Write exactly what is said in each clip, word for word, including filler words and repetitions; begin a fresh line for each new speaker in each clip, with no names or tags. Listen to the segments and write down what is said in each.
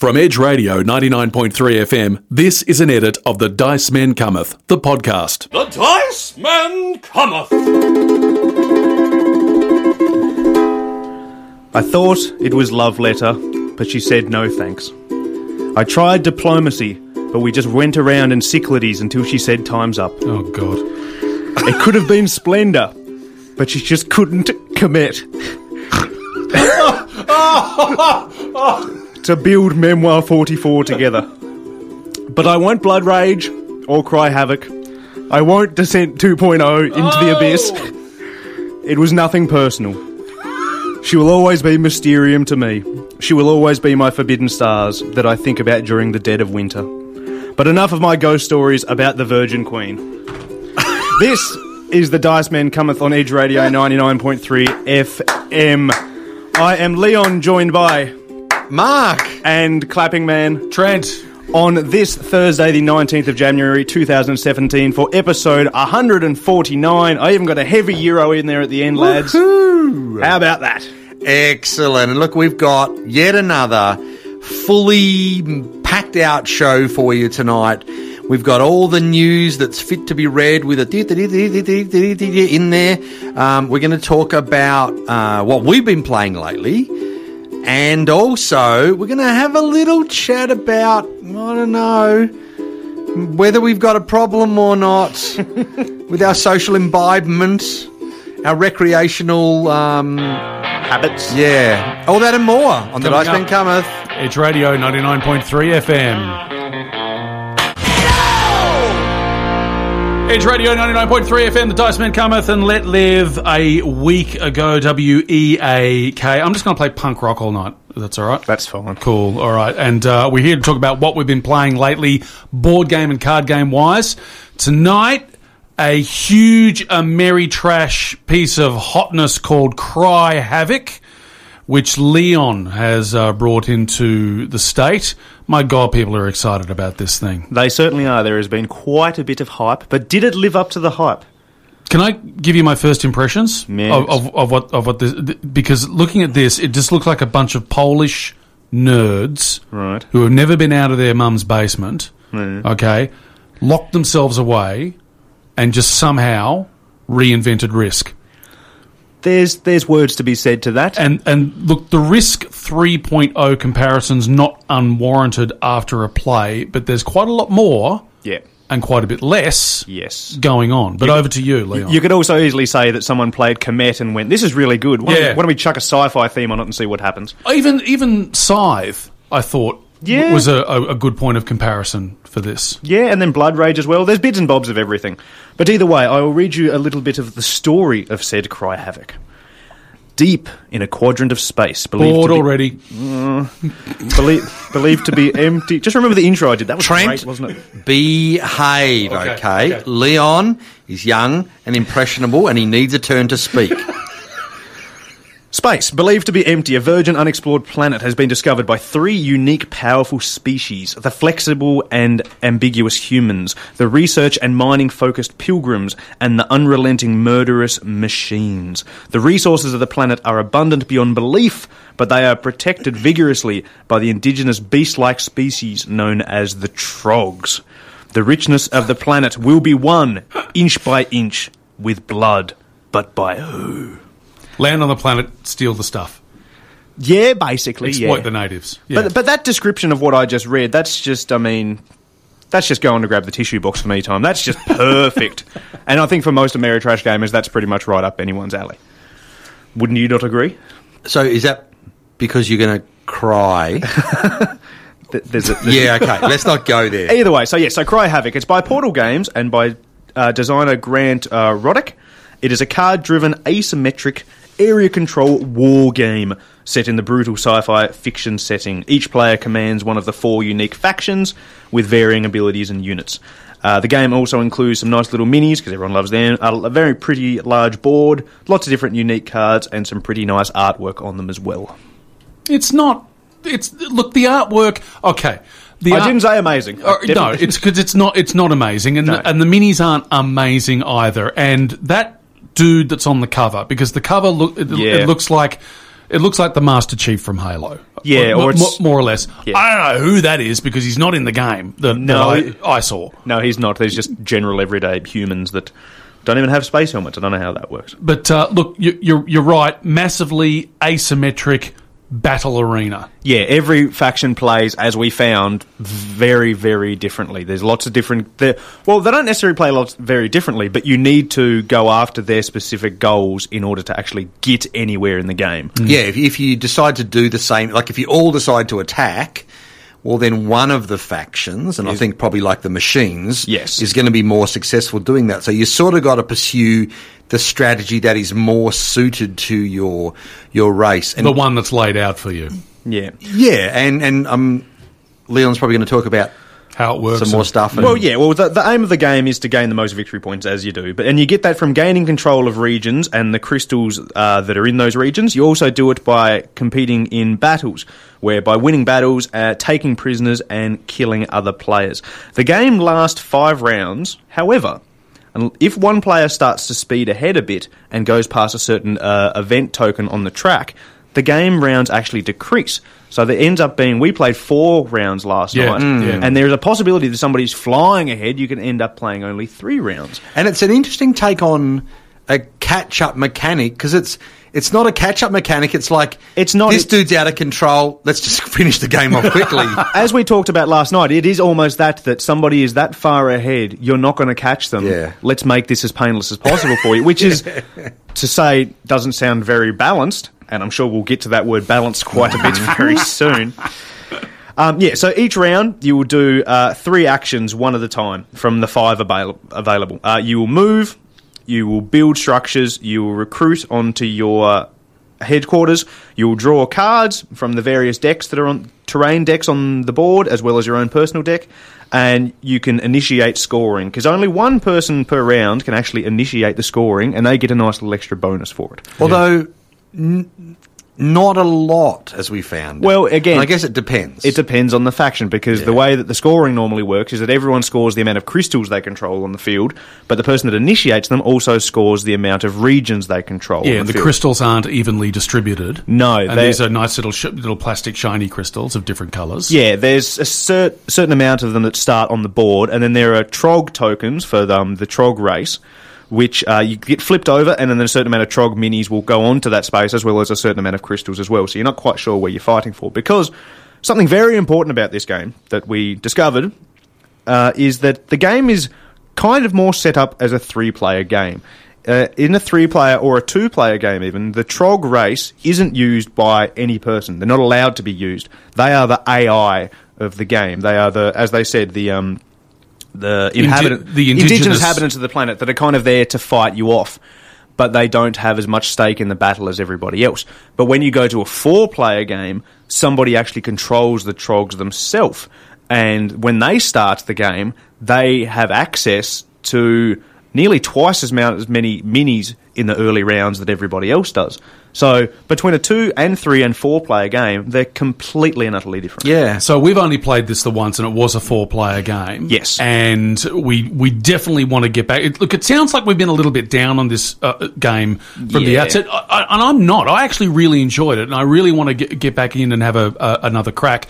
From Edge Radio ninety-nine point three F M, this is an edit of The Dice Men Cometh, the podcast.
The Dice Men Cometh!
I thought it was love letter, but she said no thanks. I tried diplomacy, but we just went around in cyclades until she said time's up.
Oh, God.
It could have been Splendor, but she just couldn't commit. To build Memoir forty-four together. But I won't blood rage or cry havoc. I won't Descent two point oh into oh. the abyss. It was nothing personal. She will always be Mysterium to me. She will always be my forbidden stars that I think about during the dead of winter. But enough of my ghost stories about the Virgin Queen. This is The Dice Men Cometh on Edge Radio ninety-nine point three F M. I am Leon, joined by
Mark
and Clapping Man
Trent
on this Thursday, the nineteenth of January two thousand seventeen, for episode one forty-nine. I even got a heavy euro in there at the end, lads.
Woo-hoo.
How about that?
Excellent. And look, we've got yet another fully packed out show for you tonight. We've got all the news that's fit to be read with a in there. Um, we're going to talk about uh, what we've been playing lately. And also, we're going to have a little chat about, I don't know, whether we've got a problem or not with our social imbibement, our recreational um,
habits.
Yeah. All that and more on The Dice Men Cometh.
Edge Radio ninety-nine point three F M. Edge Radio ninety-nine point three F M, The Dice Men Cometh, and Let Live a week ago, W E A K. I'm just going to play punk rock all night. That's all right?
That's fine.
Cool. All right. And uh, we're here to talk about what we've been playing lately, board game and card game wise. Tonight, a huge Ameritrash piece of hotness called Cry Havoc, which Leon has uh, brought into the state. My God, people are excited about this thing.
They certainly are. There has been quite a bit of hype, but did it live up to the hype?
Can I give you my first impressions
yes.
of, of, of what of what this? Because looking at this, it just looked like a bunch of Polish nerds,
right,
who have never been out of their mum's basement.
Mm.
Okay, locked themselves away, and just somehow reinvented Risk.
There's there's words to be said to that.
And and look, the Risk three point oh comparison's not unwarranted after a play, but there's quite a lot more
yeah.
and quite a bit less
yes.
going on. But
you,
over to you, Leon.
You could also easily say that someone played Comet and went, this is really good. Why,
yeah.
don't, why don't we chuck a sci-fi theme on it and see what happens?
Even even Scythe, I thought,
yeah.
was a, a, a good point of comparison for this.
Yeah, and then Blood Rage as well. There's bits and bobs of everything. But either way, I will read you a little bit of the story of said Cry Havoc. Deep in a quadrant of space, believed
Bored
to be,
already.
Uh, believe, believed to be empty. Just remember the intro I did. That was
Trent,
great, wasn't it?
Behave, okay, okay? okay. Leon is young and impressionable, and he needs a turn to speak.
Space, believed to be empty, a virgin unexplored planet has been discovered by three unique powerful species, the flexible and ambiguous humans, the research and mining-focused pilgrims, and the unrelenting murderous machines. The resources of the planet are abundant beyond belief, but they are protected vigorously by the indigenous beast-like species known as the Trogs. The richness of the planet will be won, inch by inch, with blood, but by who?
Land on the planet, steal the stuff.
Yeah, basically,
Exploit
yeah.
the natives. Yeah.
But but that description of what I just read, that's just, I mean, that's just going to grab the tissue box for me time. That's just perfect. And I think for most Ameritrash gamers, that's pretty much right up anyone's alley. Wouldn't you not agree?
So is that because you're going to cry?
there's a, there's
yeah, okay. Let's not go there.
Either way, so yeah, so Cry Havoc. It's by Portal Games and by uh, designer Grant uh, Roddick. It is a card-driven, asymmetric, area control war game set in the brutal sci-fi fiction setting. Each player commands one of the four unique factions with varying abilities and units. Uh, the game also includes some nice little minis, because everyone loves them, a, a very pretty large board, lots of different unique cards, and some pretty nice artwork on them as well.
It's not... It's Look, the artwork... Okay. The
I
art,
didn't say amazing.
Uh, no, it's because it's not, it's not amazing, and,
no.
the, and the minis aren't amazing either. And that dude that's on the cover, because the cover look it,
yeah.
it looks like It looks like the Master Chief from Halo.
Yeah,
more,
or it's-
more, more or less.
Yeah.
I don't know who that is because he's not in the game that,
No.
that I, I saw.
No, he's not. There's just general everyday humans that don't even have space helmets. I don't know how that works.
But uh, look, you, you're you're right. Massively asymmetric battle arena.
Yeah, every faction plays, as we found, very, very differently. There's lots of different... Well, they don't necessarily play lots very differently, but you need to go after their specific goals in order to actually get anywhere in the game.
Yeah, if, if you decide to do the same, like if you all decide to attack, well, then one of the factions, and I think probably like the machines,
Yes.
is going to be more successful doing that. So you sort of got to pursue the strategy that is more suited to your your race. And
The one that's laid out for you.
Yeah.
yeah, and and um, Leon's probably going to talk about
How it works.
some more
and-
stuff. And,
Well, yeah. Well, the, the aim of the game is to gain the most victory points, as you do, but and you get that from gaining control of regions and the crystals uh, that are in those regions. You also do it by competing in battles, where by winning battles, uh, taking prisoners, and killing other players. The game lasts five rounds. However, and if one player starts to speed ahead a bit and goes past a certain uh, event token on the track, the game rounds actually decrease. So there ends up being, we played four rounds last
Yeah,
night,
mm. yeah.
and there's a possibility that somebody's flying ahead, you can end up playing only three rounds.
And it's an interesting take on a catch-up mechanic, because it's it's not a catch-up mechanic. It's like,
It's not-
this
it-
dude's out of control, let's just finish the game off quickly.
As we talked about last night, it is almost that, that somebody is that far ahead, you're not going to catch them.
Yeah.
Let's make this as painless as possible for you, which is, to say, doesn't sound very balanced, and I'm sure we'll get to that word balanced quite a bit very soon. Um, yeah, so each round you will do uh, three actions one at a time from the five avail- available. Uh, you will move, you will build structures, you will recruit onto your uh, headquarters, you will draw cards from the various decks that are on terrain decks on the board, as well as your own personal deck, and you can initiate scoring, because only one person per round can actually initiate the scoring, and they get a nice little extra bonus for it.
Although, n- not a lot, as we found.
Well, again,
And I guess it depends.
It depends on the faction, because the way that the scoring normally works is that everyone scores the amount of crystals they control on the field, but the person that initiates them also scores the amount of regions they control
Yeah,
on
the
the, field.
crystals aren't evenly distributed.
No,
and
they-
these are nice little sh- little plastic shiny crystals of different colours.
Yeah, there's a cer- certain amount of them that start on the board, and then there are Trog tokens for um, the Trog race, which uh, you get flipped over, and then a certain amount of Trog minis will go onto that space, as well as a certain amount of crystals as well. So you're not quite sure where you're fighting for. Because something very important about this game that we discovered uh, is that the game is kind of more set up as a three-player game. Uh, in a three-player or a two-player game even, the Trog race isn't used by any person. They're not allowed to be used. They are the A I of the game. They are the, as they said, the um, the inhabitant,
the indigenous-
inhabitants of the planet that are kind of there to fight you off, but they don't have as much stake in the battle as everybody else. But when you go to a four-player game, somebody actually controls the Trogs themselves, and when they start the game, they have access to nearly twice as amount as many minis in the early rounds that everybody else does. So between a two and three and four player game, they're completely and utterly different.
yeah.
So we've only played this the once, and it was a four-player game.
Yes.
and we we definitely want to get back. It, look, it sounds like we've been a little bit down on this uh, game from the
Yeah.
outset, I, I, and I'm not. I actually really enjoyed it, and I really want to get, get back in and have a, a, another crack.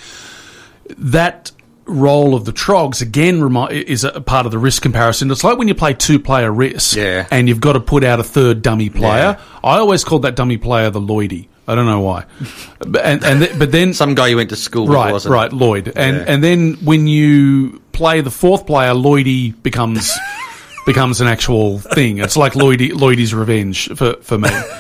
That role of the Trogs again remi- is a part of the risk comparison. It's like when you play two-player risk,
Yeah.
and you've got to put out a third dummy player.
Yeah.
I always called that dummy player the Lloydie. I don't know why, but, and, and th- but then
Some guy you went to school with,
right,
wasn't
right, Lloyd, and
Yeah.
and then when you play the fourth player, Lloydie becomes becomes an actual thing. It's like Lloydie Lloydie's revenge for for me. Uh,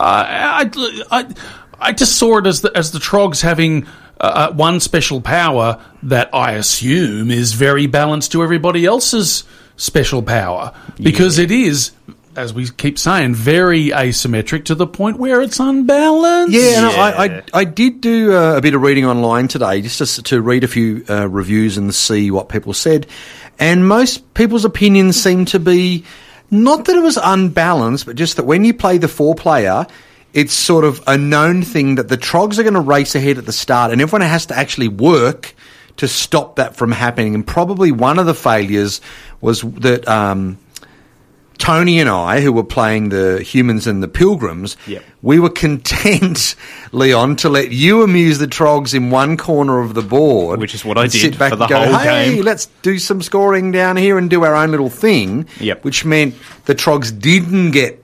I, I I just saw it as the as the Trogs having uh, one special power that I assume is very balanced to everybody else's special power, because it is, as we keep saying, very asymmetric to the point where it's unbalanced.
Yeah, and I, I I did do uh, a bit of reading online today just to, to read a few uh, reviews and see what people said, and most people's opinions seem to be not that it was unbalanced, but just that when you play the four player, it's sort of a known thing that the Trogs are going to race ahead at the start, and everyone has to actually work to stop that from happening. And probably one of the failures was that. Um, Tony and I, who were playing the humans and the pilgrims,
Yep.
we were content, Leon, to let you amuse the trogs in one corner of the board.
Which is what I
and
did
sit back
for the
and go,
whole
hey,
game."
let's do some scoring down here and do our own little thing.
Yep.
Which meant the trogs didn't get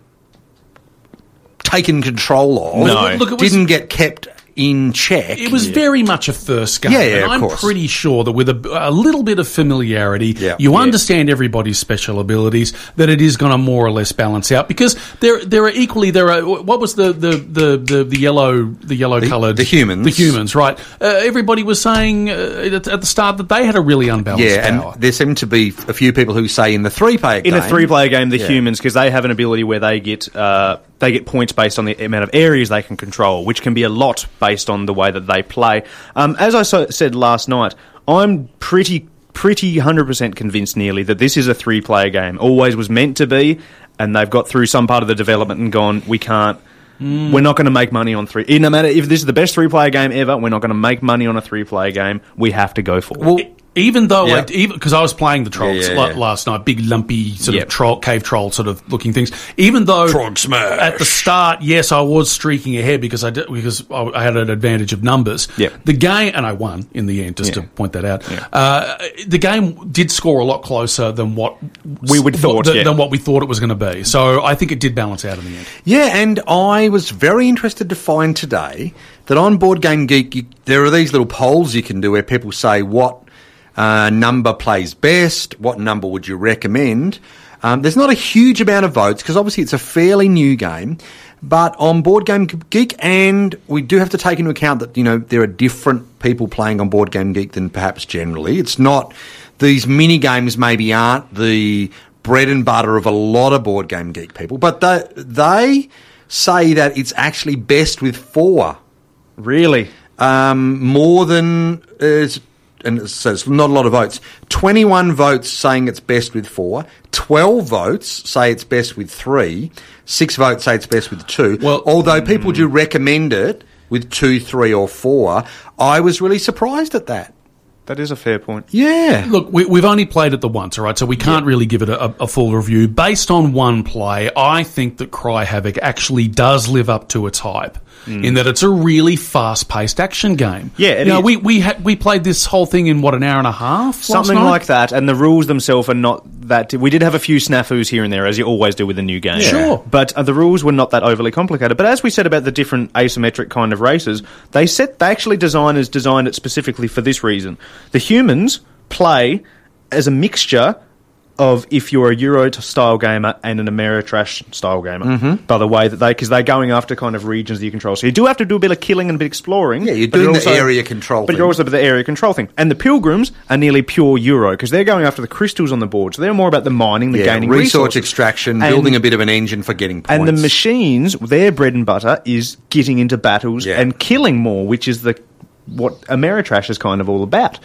taken control of.
No.
Look, it was-
didn't get kept in check.
It was very much a first game.
Yeah, yeah,
and
of
I'm
course.
pretty sure that with a, a little bit of familiarity,
Yeah.
you
Yeah.
understand everybody's special abilities, that it is going to more or less balance out. Because there there are equally, there are, what was the, the, the, the, the yellow, the yellow coloured?
the humans.
The humans, right. Uh, everybody was saying uh, at, at the start that they had a really unbalanced
Yeah,
power.
and there seem to be a few people who say in the three-player game...
In a three-player game, the
Yeah.
humans, because they have an ability where they get uh, they get points based on the amount of areas they can control, which can be a lot based on the way that they play. Um, as I so, said last night, I'm pretty pretty one hundred percent convinced nearly that this is a three-player game. Always was meant to be, and they've got through some part of the development and gone, we can't. Mm. We're not going to make money on three. No matter if this is the best three-player game ever, we're not going to make money on a three-player game. We have to go for it.
Well,
Even though,
Yeah.
I, even because I was playing the trolls
Yeah, yeah,
la-
yeah.
last night, big lumpy sort
Yep.
of troll, cave troll sort of looking things. Even though
Trog smash.
at the start, yes, I was streaking ahead because I did, because I I had an advantage of numbers.
Yep.
The game, and I won in the end, just
Yeah.
to point that out. Uh, the game did score a lot closer than what
We would thought,
than,
yeah.
than what we thought it was going to be. So I think it did balance out in the end.
Yeah, and I was very interested to find today that on Board Game Geek, you, there are these little polls you can do where people say what uh, number plays best, what number would you recommend. Um, there's not a huge amount of votes because obviously it's a fairly new game, but on Board Game Geek, and we do have to take into account that, you know, there are different people playing on Board Game Geek than perhaps generally. It's not, these mini games maybe aren't the bread and butter of a lot of Board Game Geek people, but they, they say that it's actually best with four.
Really?
Um, more than, uh, and so it's not a lot of votes. twenty-one votes saying it's best with four. twelve votes say it's best with three. Six votes say it's best with two.
Well-
although people do recommend it with two, three, or four, I was really surprised at that.
That is a fair point.
Yeah.
Look, we, we've only played it the once, all right, so we can't really give it a, a full review. Based on one play, I think that Cry Havoc actually does live up to its hype. In that it's a really fast-paced action game.
Yeah, it
you know,
is.
we we ha- we played this whole thing in what, an hour and a half,
Something
last night?
like that, and the rules themselves are not that. We did have a few snafus here and there, as you always do with a new game.
Sure.
but uh, the rules were not that overly complicated. But as we said about the different asymmetric kind of races, they set they actually designers designed it specifically for this reason. The humans play as a mixture of if you're a Euro style gamer and an Ameritrash style gamer. Mm-hmm. By the way that they, because they're going after kind of regions that you control, so you do have to do a bit of killing and a bit of exploring.
Yeah, you're
but
doing the
also-
area control
But
thing.
you're also the area control thing. And the pilgrims are nearly pure Euro because they're going after the crystals on the board, so they're more about the mining, the
Yeah,
gaining
resource
resources.
extraction,
And-
building a bit of an engine for getting points.
And the machines, their bread and butter is getting into battles
Yeah.
and killing more, which is the what Ameritrash is kind of all about.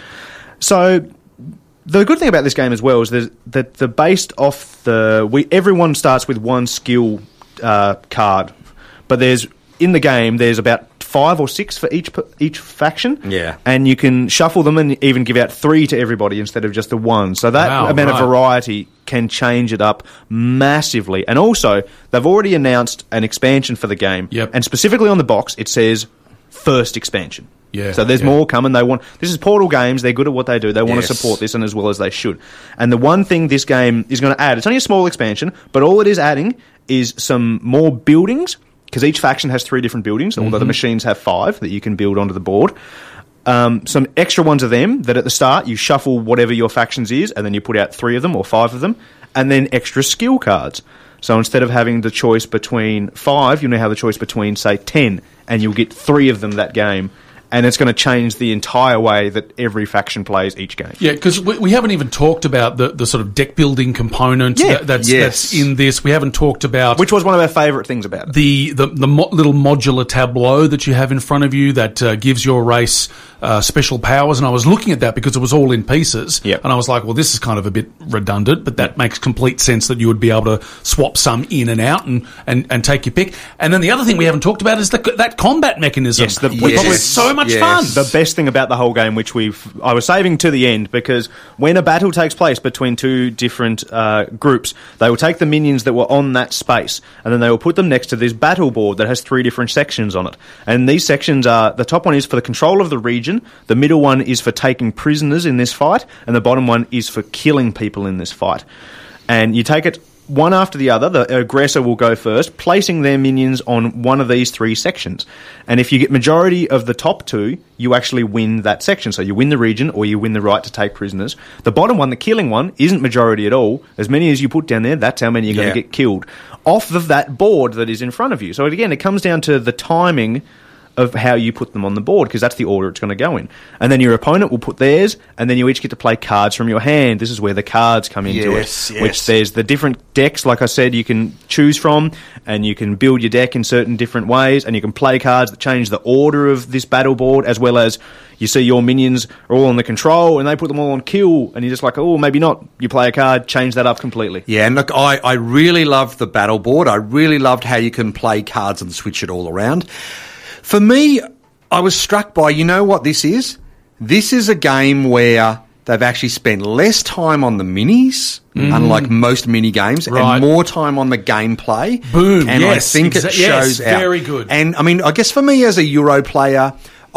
So the good thing about this game as well is that that the based off the we everyone starts with one skill uh, card, but there's in the game there's about five or six for each p- each faction.
Yeah.
and you can shuffle them and even give out three to everybody instead of just the one. So that
Wow,
amount
right.
of variety can change it up massively. And also, they've already announced an expansion for the game.
Yep.
And specifically on the box, it says first expansion.
Yeah,
So there's
yeah.
more coming. They want this is Portal Games. They're good at what they do. They want
Yes.
to support this and as well as they should. And the one thing this game is going to add, it's only a small expansion, but all it is adding is some more buildings because each faction has three different buildings, although
Mm-hmm.
the machines have five that you can build onto the board. Um, some extra ones of them that at the start you shuffle whatever your factions is, and then you put out three of them or five of them, and then extra skill cards. So instead of having the choice between five, you now have the choice between, say, ten, and you'll get three of them that game. And it's going to change the entire way that every faction plays each game.
Yeah, because we, we haven't even talked about the, the sort of deck building component
Yeah.
that, that's,
Yes.
that's in this. We haven't talked about
Which was one of our favourite things about it.
the the, the mo- little modular tableau that you have in front of you that uh, gives your race uh, special powers. And I was looking at that because it was all in pieces.
Yep.
And I was like, well, this is kind of a bit redundant, but that makes complete sense that you would be able to swap some in and out and, and, and take your pick. And then the other thing we haven't talked about is the, that combat mechanism,
Yes, the-
which
Yes.
is so much much
Yes.
fun.
The best thing about the whole game, which we've I was saving to the end, because when a battle takes place between two different uh, groups, they will take the minions that were on that space, and then they will put them next to this battle board that has three different sections on it. And these sections are, the top one is for the control of the region, the middle one is for taking prisoners in this fight, and the bottom one is for killing people in this fight. And you take it one after the other. The aggressor will go first, placing their minions on one of these three sections. And if you get majority of the top two, you actually win that section. So you win the region, or you win the right to take prisoners. The bottom one, the killing one, isn't majority at all. As many as you put down there, that's how many you're
Yeah.
going to get killed off of that board that is in front of you. So again, it comes down to the timing of how you put them on the board, because that's the order it's going to go in. And then your opponent will put theirs, and then you each get to play cards from your hand. This is where the cards come into
Yes,
it,
yes.
which there's the different decks, like I said, you can choose from, and you can build your deck in certain different ways, and you can play cards that change the order of this battle board, as well as you see your minions are all on the control, and they put them all on kill, and you're just like, oh, maybe not. You play a card, change that up completely.
Yeah, and look, I, I really loved the battle board. I really loved how you can play cards and switch it all around. For me, I was struck by, you know what this is? This is a game where they've actually spent less time on the minis, mm. unlike most mini games,
Right.
and more time on the gameplay.
Boom,
And
yes,
I think it
exa- yes,
shows out.
very good.
And, I mean, I guess for me as a Euro player,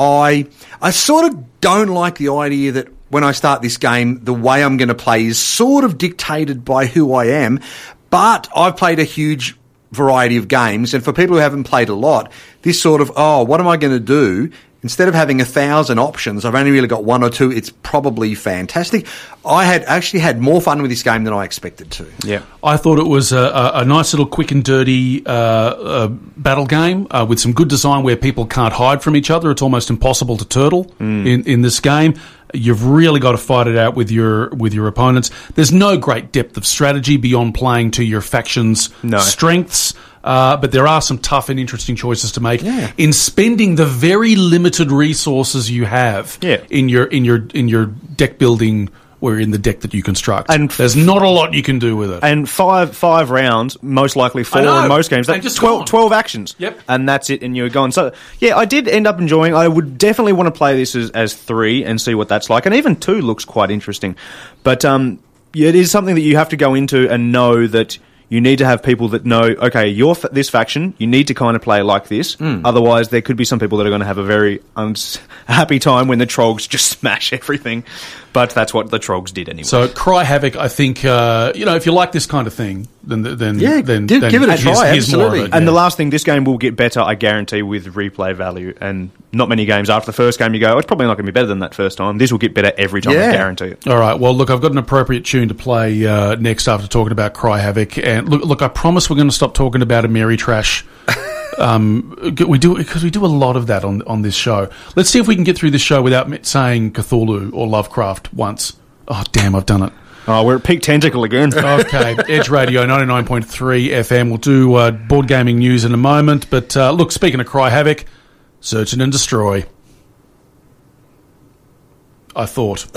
I I sort of don't like the idea that when I start this game, the way I'm going to play is sort of dictated by who I am. But I've played a huge variety of games, and for people who haven't played a lot, this sort of, oh, what am I going to do? Instead of having a thousand options, I've only really got one or two. It's probably fantastic. I had actually had more fun with this game than I expected to.
Yeah.
I thought it was a, a, a nice little quick and dirty uh, uh, battle game uh, with some good design where people can't hide from each other. It's almost impossible to turtle
Mm.
in, in this game. You've really got to fight it out with your with your opponents. There's no great depth of strategy beyond playing to your faction's
No.
strengths. Uh, but there are some tough and interesting choices to make
Yeah.
in spending the very limited resources you have
Yeah.
in your in your in your deck building or in the deck that you construct.
And
there's not a lot you can do with it.
And five five rounds, most likely four
I know.
in most games.
And
That's
just
twelve,
gone.
twelve actions.
Yep.
And that's it, and you're gone. So, yeah, I did end up enjoying. I would definitely want to play this as, as three and see what that's like. And even two looks quite interesting. But um, yeah, it is something that you have to go into and know that you need to have people that know, okay, you're f- this faction, you need to kind of play like this.
Mm.
Otherwise, there could be some people that are going to have a very unhappy time when the Trogs just smash everything. But that's what the Trogs did anyway.
So, Cry Havoc, I think, uh, you know, if you like this kind of thing, then then
Yeah,
then,
give-
then
give it a
here's-
try,
here's more of
absolutely.
it,
And
yeah.
the last thing, this game will get better, I guarantee, with replay value. And not many games after the first game you go, oh, it's probably not going to be better than that first time. This will get better every time,
Yeah.
I guarantee it.
All right. Well, look, I've got an appropriate tune to play uh, next after talking about Cry Havoc. And look, look, I promise we're going to stop talking about Ameritrash. um, we do because we do a lot of that on on this show. Let's see if we can get through this show without me- saying Cthulhu or Lovecraft once. Oh, damn! I've done it.
Oh, we're at peak tentacle again.
Okay, Edge Radio ninety-nine point three F M. We'll do uh, board gaming news in a moment. But uh, look, speaking of Cry Havoc, Search and Destroy. I thought.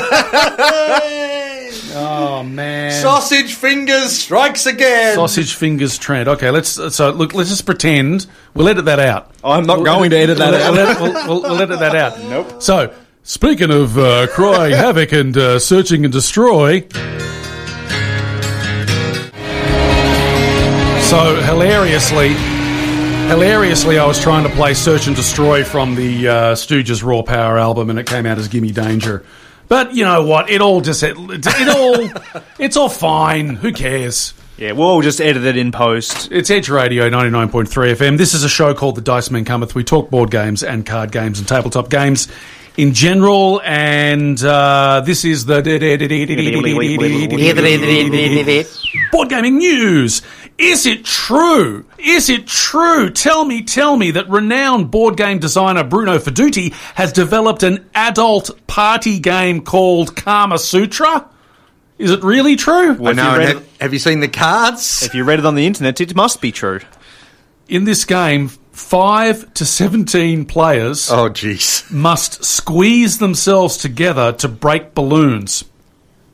Oh man!
Sausage Fingers strikes again.
Sausage Fingers Trent. Okay, let's so look. Let's just pretend we'll edit that out.
I'm not going to edit that
we'll,
out.
We'll, edit, we'll, we'll, we'll edit that out. Nope. So speaking of uh, Cry Havoc and uh, Searching and Destroy. So hilariously, hilariously, I was trying to play Search and Destroy from the uh, Stooges Raw Power album, and it came out as Gimme Danger. But you know what? It all just it, it all it's all fine. Who cares?
Yeah, we'll all just edit it in post.
It's Edge Radio ninety-nine point three F M. This is a show called The Dice Men Cometh. We talk board games and card games and tabletop games in general, and uh, this is the board gaming news. Is it true? Is it true? Tell me, tell me that renowned board game designer Bruno Fedduti has developed an adult party game called Kama Sutra? Is it really true?
I know.
you read
and have, have you seen the cards?
If you read it on the internet, it must be true.
In this game, five to seventeen players
Oh, jeez.
must squeeze themselves together to break balloons.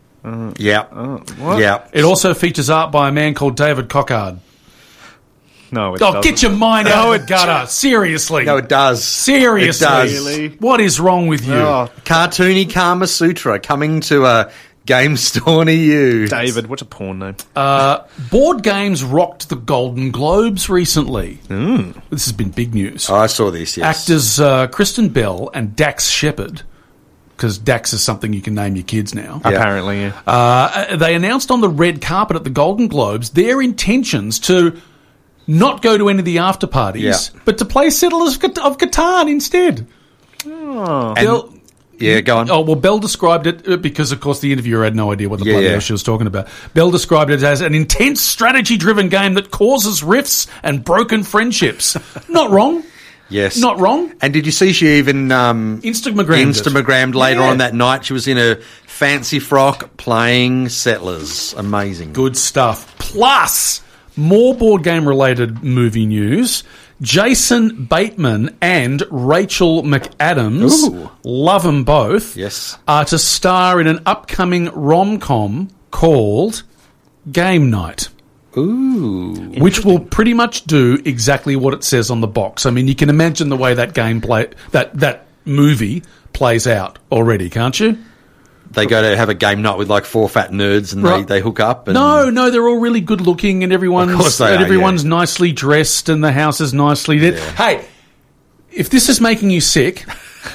Yeah.
what?
Yeah.
It also features art by a man called David Cockard.
No, it
Oh,
doesn't.
get your mind out of the gutter. Seriously.
No, it does.
Seriously.
It does.
Really?
What is wrong with you?
Oh,
Cartoony Kama Sutra coming to a game store near you.
David, what's a porn name?
Uh, board games rocked the Golden Globes recently.
Mm.
This has been big news.
Oh, I saw this, yes.
Actors uh, Kristen Bell and Dax Shepard, because Dax is something you can name your kids now.
Yeah.
Apparently, yeah.
Uh, they announced on the red carpet at the Golden Globes their intentions to not go to any of the after parties,
Yeah.
but to play Settlers of Cat- of Catan instead.
Oh.
And-
Bell,
yeah, go on.
oh, well, Bell described it uh, because, of course, the interviewer had no idea what the
Yeah,
bloody
yeah.
hell she was talking about. Bell described it as an intense strategy-driven game that causes rifts and broken friendships. Not wrong.
Yes.
Not wrong.
And did you see she even um,
Instagrammed it.
Instagrammed later
Yeah.
on that night? She was in a fancy frock playing Settlers. Amazing.
Good stuff. Plus, more board game related movie news. Jason Bateman and Rachel McAdams,
Ooh.
love them both,
Yes.
are to star in an upcoming rom-com called Game Night.
Ooh.
Which will pretty much do exactly what it says on the box. I mean, you can imagine the way that game play that that movie plays out already, can't you?
They go to have a game night with like four fat nerds and
Right.
they, they hook up. And
No, no, they're all really good looking, and everyone's
Of course they
and
are,
everyone's
yeah.
nicely dressed, and the house is nicely lit.
Yeah.
Hey, if this is making you sick,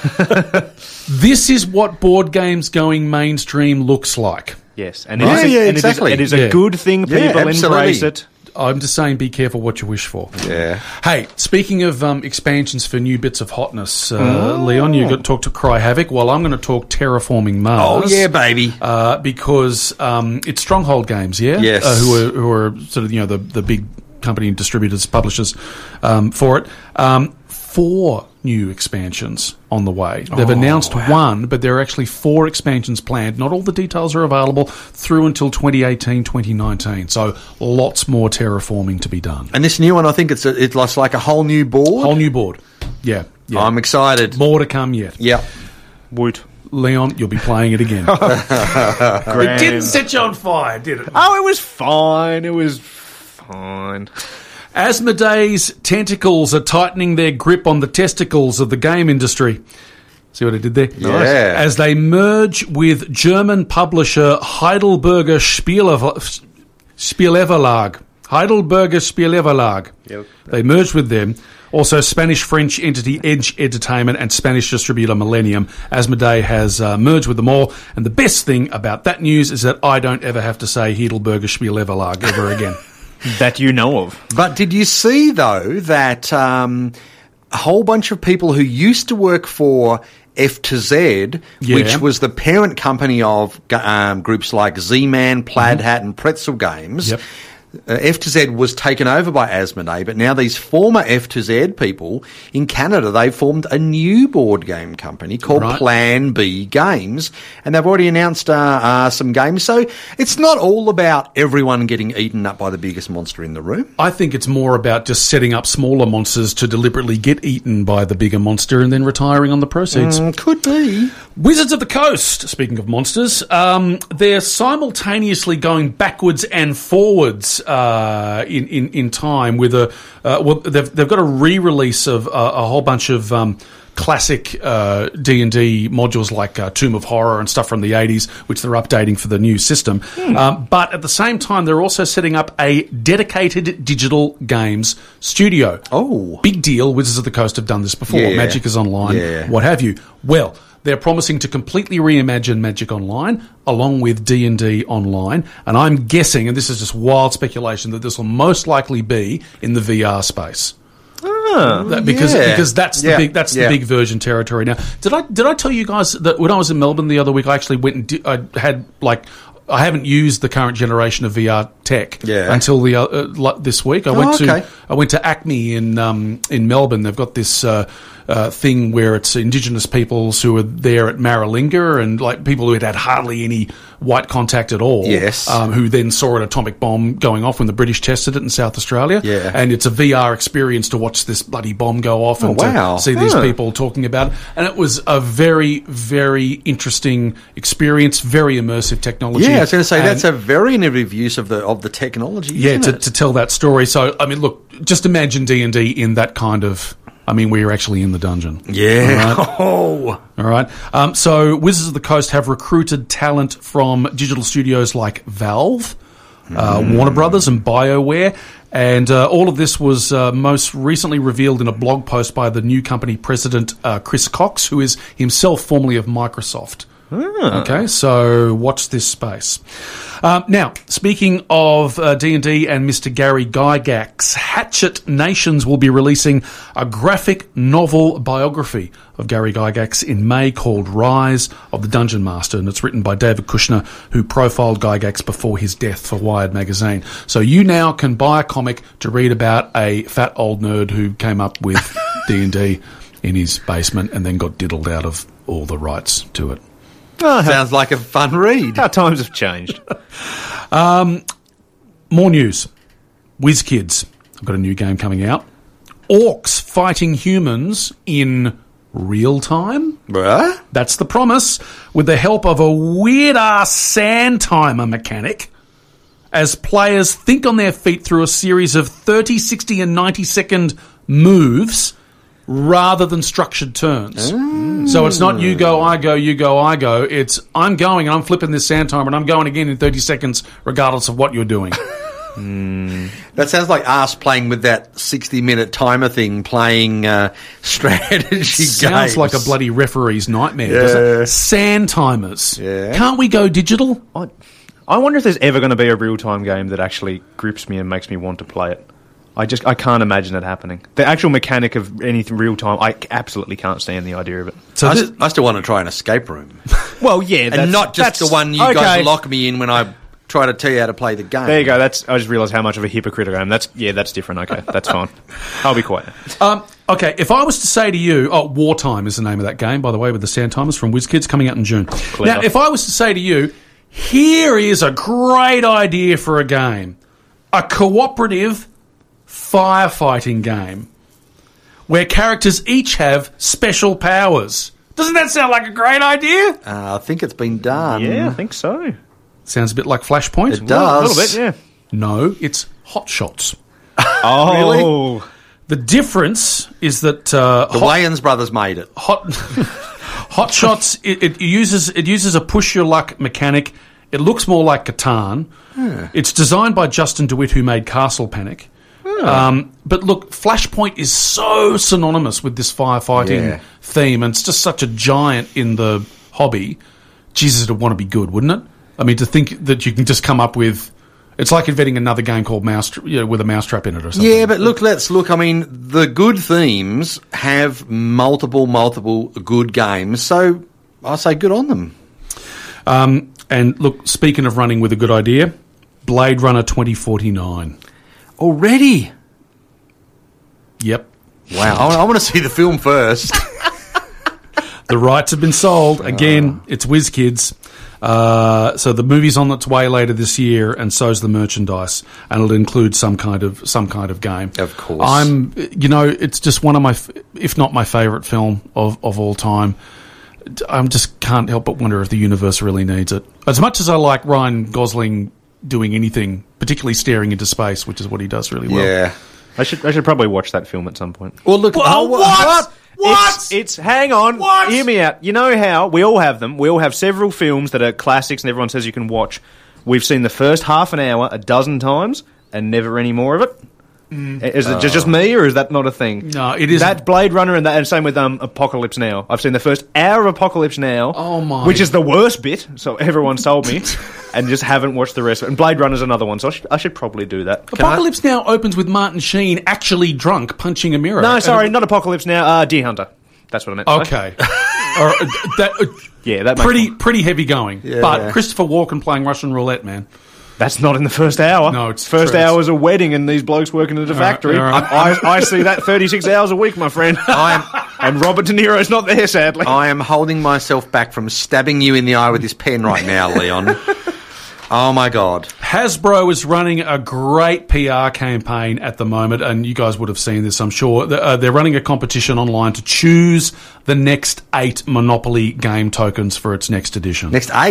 this is what board games going mainstream looks like.
Yes, and,
Right.
it, is a,
Yeah, yeah,
and
exactly.
it is, it is
Yeah.
a good thing.
Yeah,
People
absolutely.
embrace it.
I'm just saying, be careful what you wish for.
Yeah.
Hey, speaking of um, expansions for new bits of hotness, uh, Leon, you got to talk to Cry Havoc. Well, I'm going to talk Terraforming
Oh,
Mars.
yeah, baby.
Uh, because um, it's Stronghold Games, yeah,
Yes.
uh, who are who are sort of you know the the big company and distributors, publishers um, for it. Um, four new expansions on the way. They've announced one, but there are actually four expansions planned. Not all the details are available through until twenty eighteen, twenty nineteen. So lots more terraforming to be done.
And this new one, I think it's a, it's like a whole new board.
Whole new board. Yeah, yeah.
I'm excited.
More to come yet.
Yeah.
Woot.
Leon, you'll be playing it again. It didn't set you on fire, did it?
Oh, it was fine. It was fine.
Asmodee's tentacles are tightening their grip on the testicles of the game industry. See what I did there?
Yeah.
As they merge with German publisher Heidelberger Spielever- Spieleverlag. Heidelberger Spieleverlag.
Yep.
They merged with them. Also, Spanish-French entity Edge Entertainment and Spanish distributor Millennium. Asmodee has uh, merged with them all. And the best thing about that news is that I don't ever have to say Heidelberger Spieleverlag ever again.
That you know of.
But did you see, though, that um, a whole bunch of people who used to work for F to Z,
Yeah.
which was the parent company of um, groups like Z-Man, Plaid Hat, and Pretzel Games,
Yep.
uh, F to Z was taken over by Asmodee, but now these former F to Z people in Canada, they've formed a new board game company called
Right.
Plan B Games, and they've already announced uh, uh, some games. So it's not all about everyone getting eaten up by the biggest monster in the room.
I think it's more about just setting up smaller monsters to deliberately get eaten by the bigger monster and then retiring on the proceeds.
Mm, could be.
Wizards of the Coast, speaking of monsters, um, they're simultaneously going backwards and forwards uh, in, in, in time with a, uh, well, they've, they've got a re-release of uh, a whole bunch of um, classic uh, D and D modules like uh, Tomb of Horror and stuff from the eighties, which they're updating for the new system. Um, but at the same time, they're also setting up a dedicated digital games studio.
Oh.
Big deal. Wizards of the Coast have done this before.
Yeah.
Magic is Online,
Yeah.
what have you. Well, they're promising to completely reimagine Magic Online along with D and D Online. And I'm guessing, and this is just wild speculation, that this will most likely be in the V R space. That, because
yeah.
because that's the
Yeah,
big that's
yeah.
the big version territory now. Did I did I tell you guys that when I was in Melbourne the other week, I actually went and di- I had like I haven't used the current generation of V R tech
Yeah.
until the uh, uh, like this week. I
Oh,
went
okay.
to I went to Acme in um, in Melbourne. They've got this uh, uh, thing where it's Indigenous peoples who are there at Maralinga and like people who had had hardly any white contact at all.
Yes.
Um, who then saw an atomic bomb going off when the British tested it in South Australia.
Yeah.
And it's a V R experience to watch this bloody bomb go off and
Oh, wow.
to see these
Huh.
people talking about it. And it was a very, very interesting experience, very immersive technology.
Yeah, I was going to say
And-
that's a very innovative use of the of of the technology.
Yeah,
isn't
to,
it?
to tell that story. So, I mean, look, just imagine D and D in that kind of... I mean, we're actually in the dungeon.
Yeah.
All right?
Oh.
All right. Um, so, Wizards of the Coast have recruited talent from digital studios like Valve, uh, mm. Warner Brothers, and BioWare. And uh, all of this was uh, most recently revealed in a blog post by the new company president, uh, Chris Cox, who is himself formerly of Microsoft. Ah. Okay, so watch this space. Um, now, speaking of uh, D and D and Mister Gary Gygax, Hatchet Nations will be releasing a graphic novel biography of Gary Gygax in May called Rise of the Dungeon Master, and it's written by David Kushner, who profiled Gygax before his death for Wired magazine. So you now can buy a comic to read about a fat old nerd who came up with D and D in his basement and then got diddled out of all the rights to it.
Oh, sounds like a fun read.
How times have changed.
um, more news. WizKids have got a new game coming out. Orcs fighting humans in real time.
What?
That's the promise, with the help of a weird-ass sand timer mechanic, as players think on their feet through a series of thirty, sixty and ninety second moves rather than structured turns. Mm. So it's not you go, I go, you go, I go. It's I'm going and I'm flipping this sand timer and I'm going again in thirty seconds regardless of what you're doing.
mm. That sounds like us playing with that sixty-minute timer thing, playing uh, strategy
Sounds
games.
like a bloody referee's nightmare,
yeah.
doesn't it? Sand timers.
Yeah.
Can't we go digital?
I, I wonder if there's ever going to be a real-time game that actually grips me and makes me want to play it. I just I can't imagine it happening. The actual mechanic of anything real time, I absolutely can't stand the idea of it.
So I, st- I still want to try an escape room.
Well, yeah, that's,
and not just
that's,
the one you
okay.
guys lock me in when I try to tell you how to play the game.
There you go. That's I just realised how much of a hypocrite I am. That's yeah, that's different. Okay, that's fine. I'll be quiet.
Um, okay, if I was to say to you, oh, Wartime is the name of that game, by the way, with the sand timers from WizKids coming out in June.
Clever.
Now, if I was to say to you, here is a great idea for a game, a cooperative firefighting game where characters each have special powers. Doesn't that sound like a great idea?
Uh, I think it's been done.
Yeah, I think so.
Sounds a bit like Flashpoint.
It does.
A little bit, yeah.
No, it's Hot Shots.
Oh.
Really?
The difference is that uh,
the
Hot,
Wayans brothers made it.
Hot, Hot Shots, it, it uses it uses a push your luck mechanic. It looks more like Catan. Hmm. It's designed by Justin DeWitt, who made Castle Panic. Um, but look, Flashpoint is so synonymous with this firefighting
Yeah.
theme, and it's just such a giant in the hobby. Jesus, it'd want to be good, wouldn't it? I mean, to think that you can just come up with... It's like inventing another game called Mouse, you know, with a mousetrap in it or something.
Yeah, but look, let's look. I mean, the good themes have multiple, multiple good games, so I say good on them.
Um, and look, speaking of running with a good idea, Blade Runner twenty forty-nine.
Already?
Yep.
Wow. I, I want to see the film first.
The rights have been sold. Again, it's WizKids. Uh, so the movie's on its way later this year, and so's the merchandise, and it'll include some kind of some kind of game.
Of course.
I'm, you know, it's just one of my, if not my favourite film of, of all time. I just can't help but wonder if the universe really needs it. As much as I like Ryan Gosling doing anything, particularly staring into space, which is what he does really well.
Yeah.
I should I should probably watch that film at some point.
Well, look.
Well,
oh,
what?
what?
What?
It's, it's hang on.
What?
Hear me out. You know how we all have them. We all have several films that are classics, and everyone says you can watch. We've seen the first half an hour a dozen times, and never any more of it. Mm. Is it just, just me, or is that not a thing?
No, it is.
That Blade Runner and that, and same with um, Apocalypse Now. I've seen the first hour of Apocalypse Now.
Oh my!
Which is the worst bit. So everyone's told me, and just haven't watched the rest of it. And Blade Runner's another one. So I should, I should probably do that. Can
Apocalypse I? Now opens with Martin Sheen actually drunk punching a mirror.
No, sorry,
and,
not Apocalypse Now. Uh, Deer Hunter. That's what I meant. To
okay. Or, uh, that, uh,
yeah, that makes
pretty
sense.
pretty heavy going.
Yeah.
But Christopher Walken playing Russian roulette, man.
That's not in the first hour.
No, it's
first
true.
hour is a wedding, and these blokes working at a factory.
all right.
I, I see that thirty-six hours a week, my friend.
I am,
and Robert De Niro's not there, sadly.
I am holding myself back from stabbing you in the eye with this pen right now, Leon. Oh, my God.
Hasbro is running a great P R campaign at the moment, and you guys would have seen this, I'm sure. They're running a competition online to choose the next eight Monopoly game tokens for its next edition.
Next eight.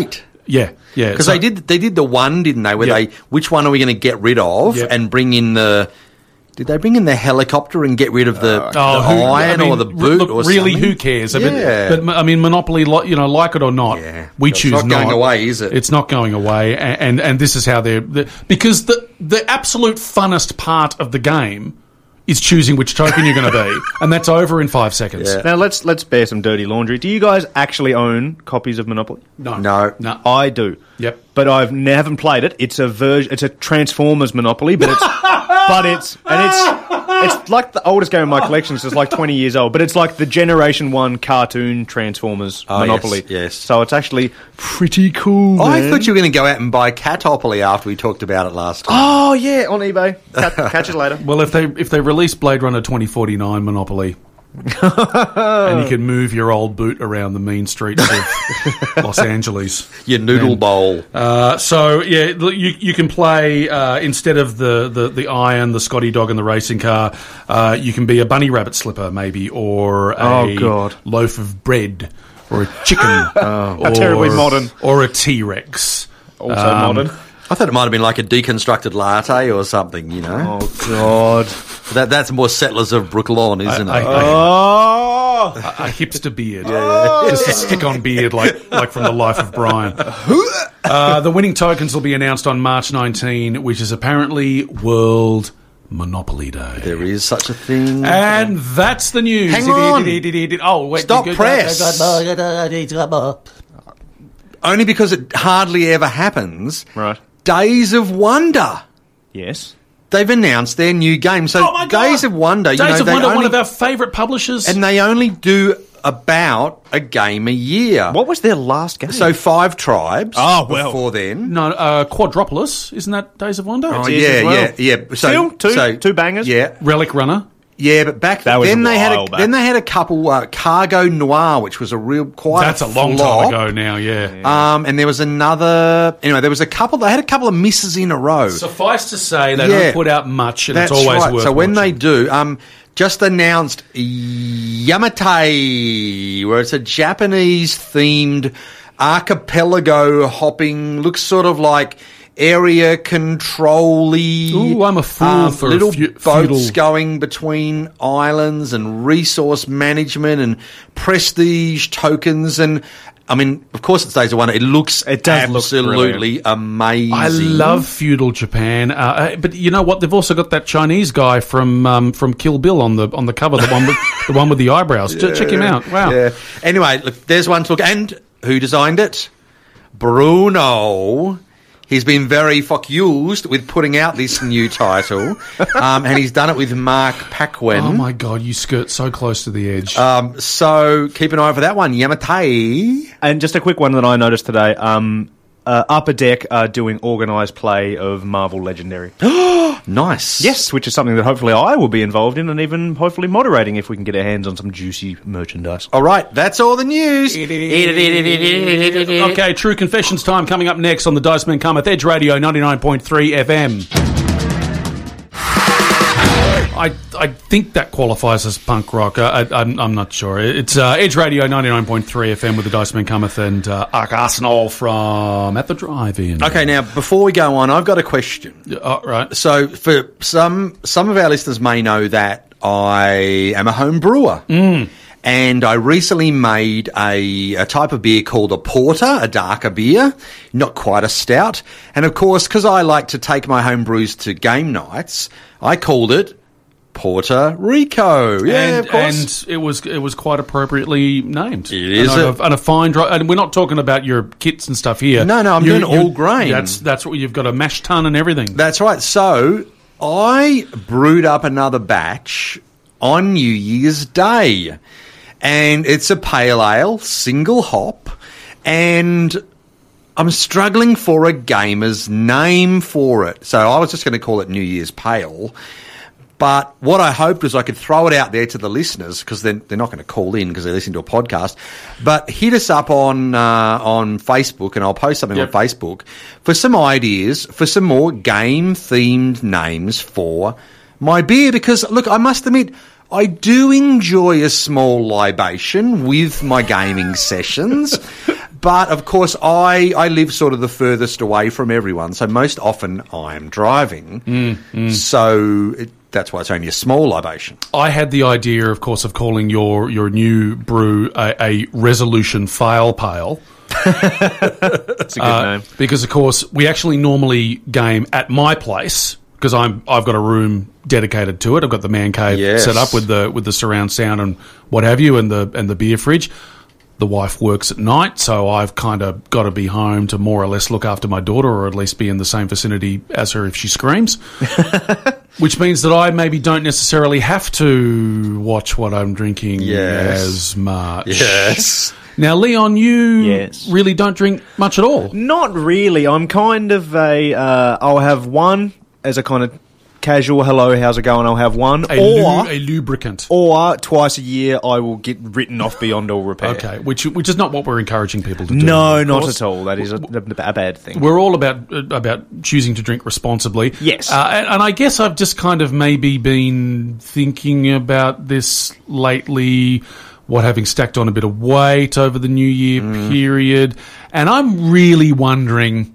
Yeah, yeah.
Because
So-
they did they did the one, didn't they? Where
Yep.
they which one are we going to get rid of
Yep.
and bring in the? Did they bring in the helicopter and get rid of the,
Oh,
the
who-
iron
I mean,
or the boot?
look,
or
really,
something?
who cares? I mean,
Yeah.
but I mean, Monopoly, li- you know, like it or not,
Yeah.
we
It's
choose
not going away, is it?
It's not going away, and and, and this is how they're, they because the the absolute funnest part of the game is choosing which token you're going to be, and that's over in five seconds.
Yeah.
Now let's let's bear some dirty laundry. Do you guys actually own copies of Monopoly?
No,
No.
no.
I do.
Yep.
But I've ne- haven't played it. It's a version. It's a Transformers Monopoly, but it's but it's and it's it's like the oldest game in my collection. It's just like twenty years old. But it's like the Generation One cartoon Transformers
Oh,
Monopoly.
yes, yes.
So it's actually pretty cool.
I
man.
thought you were going to go out and buy Catopoly after we talked about it last time.
Oh yeah, on eBay. Catch, catch it later.
Well, if they if they release Blade Runner twenty forty-nine Monopoly, and you can move your old boot around the mean streets of Los Angeles.
Your noodle bowl.
Uh, so yeah, l- you you can play uh, instead of the, the, the iron, the Scotty dog, and the racing car. Uh, you can be a bunny rabbit slipper, maybe, or a
Oh, God.
loaf of bread, or a chicken, or,
Terribly modern.
or a T Rex.
Also
Um,
modern.
I thought it might have been like a deconstructed latte or something, you know.
Oh god.
That that's more Settlers of Brooklawn, isn't
I-
it?
I-
Oh.
A hipster beard, just a stick-on beard, like like from the Life of Brian. Uh, the winning tokens will be announced on March nineteenth, which is apparently World Monopoly Day.
There is such a thing.
And that's the news.
Hang on.
Oh, wait.
Stop press. Only because it hardly ever happens.
Right.
Days of Wonder.
Yes.
They've announced their new game. So
Oh my God.
Days of Wonder, you
Days
know,
of
they
Wonder,
only,
one of our favourite publishers.
and they only do about a game a year.
What was their last game?
So Five Tribes.
Oh, well.
Before then.
no, uh, Quadropolis, isn't that Days of Wonder?
Oh,
It is
yeah,
as well.
yeah, yeah. So,
Still, two-
so,
two bangers?
Yeah,
Relic Runner.
yeah. But back
That was
then
a
they had a,
while back.
then they had a couple. Uh, Cargo Noir, which was a real quite.
That's a long
flop.
time ago now, yeah.
Um, and there was another. Anyway, there was a couple. They had a couple of misses in a row.
Suffice to say, they
Yeah.
don't put out much, and
That's
it's always
right.
worth
So when they
watching.
do, um, just announced Yamatai, where it's a Japanese themed archipelago hopping. Looks sort of like area control-y.
Ooh, I'm a fool
um,
for
little
fu-
boats
feudal-
going between islands and resource management and prestige tokens and. I mean, of course, it's Days of Wonder. It looks
It does look
absolutely amazing.
I love feudal Japan, uh, uh, but you know what? They've also got that Chinese guy from um, from Kill Bill on the on the cover, the one with the one with the eyebrows. Ch- Check him out. Wow.
Yeah. Anyway, look, there's one to look. And who designed it? Bruno. He's been very focused with putting out this new title, um, and he's done it with Mark Paquin.
Oh my god, you skirt so close to the edge.
Um, so keep an eye for that one, Yamatai.
And just a quick one that I noticed today. Um, uh, Upper Deck are doing organised play of Marvel Legendary.
Nice.
Yes, which is something that hopefully I will be involved in and even hopefully moderating if we can get our hands on some juicy merchandise.
All right, that's all the news.
Okay, True Confessions time coming up next on the Dice Men Cometh, Edge Radio ninety-nine point three F M. I I think that qualifies as punk rock. I, I, I'm, I'm not sure. It's uh, Edge Radio ninety-nine point three F M with the Dice Men Cometh and uh, Ark Arsenal from At the Drive-In.
Okay, now before we go on, I've got a question.
Uh, right.
So, for some some of our listeners may know that I am a home brewer. Mm. And I recently made a, a type of beer called a porter, a darker beer, not quite a stout. And of course, because I like to take my home brews to game nights, I called it Puerto Rico. Yeah,
and,
of course.
and it was it was quite appropriately named.
It is
and,
a-
a, and a fine dry. And we're not talking about your kits and stuff here.
No, no, I'm
You-
doing
you-
all grain.
That's that's what you've got, a mash tun and everything.
That's right. So I brewed up another batch on New Year's Day. And it's a pale ale, single hop, and I'm struggling for a gamer's name for it. So I was just going to call it New Year's Pale. But what I hoped was I could throw it out there to the listeners, because they're, they're not going to call in because they're listening to a podcast. But hit us up on uh, on Facebook, and I'll post something
Yep.
on Facebook for some ideas for some more game-themed names for my beer. Because, look, I must admit, I do enjoy a small libation with my gaming sessions, But, of course, I, I live sort of the furthest away from everyone, so most often I'm driving.
Mm, mm.
So it, that's why it's only a small libation.
I had the idea, of course, of calling your, your new brew a, a resolution fail pale.
That's a good
uh,
name.
Because, of course, we actually normally game at my place because I'm I've got a room dedicated to it. I've got the man cave
Yes.
set up with the with the surround sound and what have you, and the and the beer fridge. The wife works at night, so I've kind of got to be home to more or less look after my daughter, or at least be in the same vicinity as her if she screams. Which means that I maybe don't necessarily have to watch what I'm drinking
Yes.
as much.
Yes.
Now, Leon, you
Yes.
really don't drink much at all.
Not really. I'm kind of a. Uh, I'll have one as a kind of casual hello, how's it going? I'll have one,
A,
or
lu- a lubricant.
or twice a year I will get written off beyond all repair.
Okay, which which is not what we're encouraging people to do.
No,
of
not
course.
at all. That is a, a bad thing.
We're all about uh, about choosing to drink responsibly.
Yes.
uh, and, and I guess I've just kind of maybe been thinking about this lately. What, having stacked on a bit of weight over the New Year period, and I'm really wondering: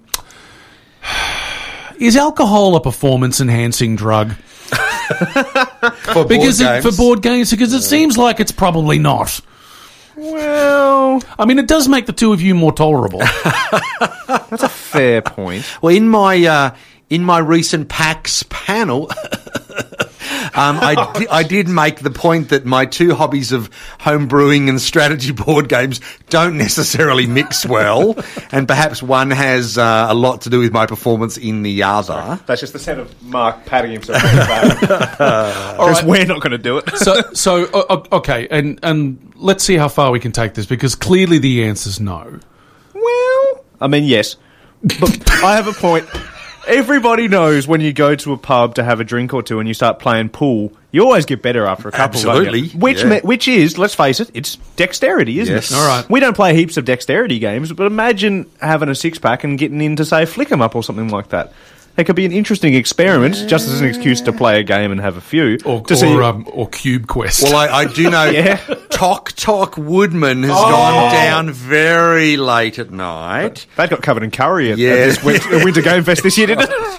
is alcohol a performance-enhancing drug?
For
Because
board
it, for
games.
board games, because it seems like it's probably not.
Well,
I mean, it does make the two of you more tolerable.
that's a fair point.
Well, in my uh, in my recent PAX panel, um, I, di- I did make the point that my two hobbies of home brewing and strategy board games don't necessarily mix well, and perhaps one has uh, a lot to do with my performance in the other.
That's just the sound of Mark patting himself on the back. Because
right.
we're not going to do it.
So, so uh, okay, and and let's see how far we can take this, because clearly the answer's no.
Well, I mean, yes. But I have a point. Everybody knows when you go to a pub to have a drink or two and you start playing pool, you always get better after a couple. don't you?
Absolutely,
Which,
yeah.
me- which is, let's face it, it's dexterity, isn't
Yes.
it?
All right.
We don't play heaps of dexterity games, but imagine having a six-pack and getting into, say, Flick 'em Up or something like that. It could be an interesting experiment, just as an excuse to play a game and have a few.
Or
to
or,
see-
um, or Cube Quest.
Well, I, I do know
Yeah.
Tok Tok Woodman has gone down very late at night.
That got covered in curry at,
Yeah.
at this winter, Winter Game Fest this year, didn't it?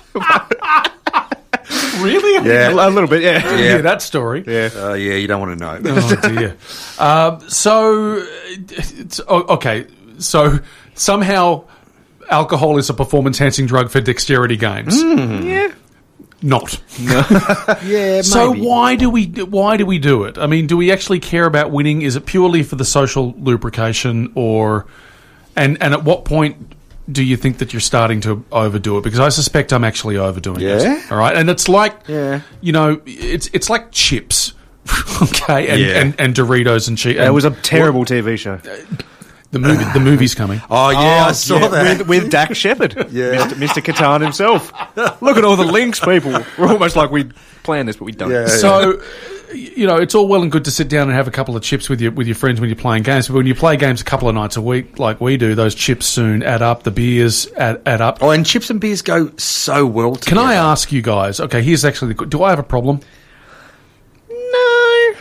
really?
Yeah.
A little bit, yeah.
Yeah. Hear that story.
Yeah.
Uh, yeah, you don't want to know.
Oh dear. um, so, it's, oh, okay. So somehow alcohol is a performance-enhancing drug for dexterity games.
Yeah.
Not.
Yeah,
So
maybe.
why do we why do we do it? I mean, do we actually care about winning? Is it purely for the social lubrication, or and and at what point do you think that you're starting to overdo it? Because I suspect I'm actually overdoing it.
Yeah?
All right, and it's like
Yeah.
you know, it's it's like chips, okay, and,
Yeah.
and, and Doritos and cheese.
It was a terrible T V show.
the movie. The movie's coming.
Oh, yeah, I saw
Yeah,
that.
With, with Dak Shepard,
Yeah.
Mister Mister Catan himself. Look at all the links, people. We're almost like we planned this, but we don't.
Yeah.
So, you know, it's all well and good to sit down and have a couple of chips with your with your friends when you're playing games. But when you play games a couple of nights a week, like we do, those chips soon add up. The beers add, add up.
Oh, and chips and beers go so well together.
Can I ask you guys? Okay, here's actually the. Do I have a problem?
No.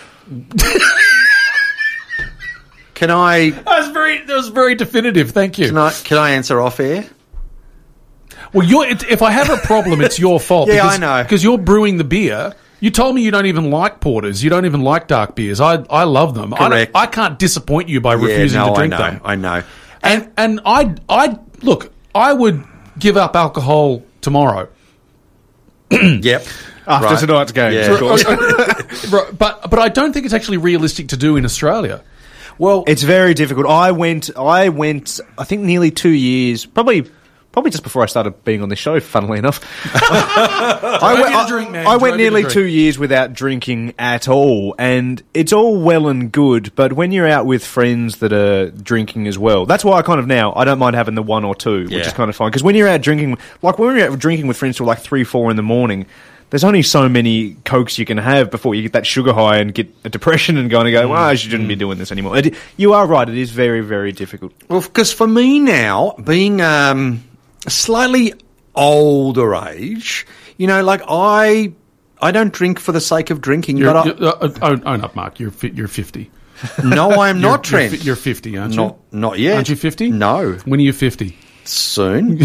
Can I,
That was very. That was very definitive. Thank you.
can I, can I answer off air?
Well, you're, it, if I have a problem, it's your fault.
Yeah,
because,
I know.
because you're brewing the beer. You told me you don't even like porters. You don't even like dark beers. I I love them. I, don't-
Correct.
I can't disappoint you by
Yeah,
refusing
no,
to drink
I know,
them.
I know.
And and I I look. I would give up alcohol tomorrow.
Yep.
After
Right.
tonight's game,
Yeah.
of course.
Right, but but I don't think it's actually realistic to do in Australia.
Well,
It's very difficult. I went, I went, I think nearly two years, probably, probably just before I started being on this show. Funnily enough, I went,
get a drink, man.
I, I
Go
went
get a
nearly
drink.
two years without drinking at all, and it's all well and good. But when you're out with friends that are drinking as well, that's why I kind of now I don't mind having the one or two, which
Yeah.
is kind of fine. Because when you're out drinking, like when you're out drinking with friends till like three, four in the morning. There's only so many Cokes you can have before you get that sugar high and get a depression and go and go, well, I shouldn't be doing this anymore. It, you are right. It is very, very difficult.
Well, because for me now, being um, slightly older age, you know, like I, I don't drink for the sake of drinking,
You're,
but I,
you're- uh, uh, own, own up, Mark. You're fi- you're fifty.
No, I am not,
You're,
Trent.
fi- you're fifty, aren't you?
Not, not yet.
Aren't you fifty?
No.
When are you fifty?
Soon.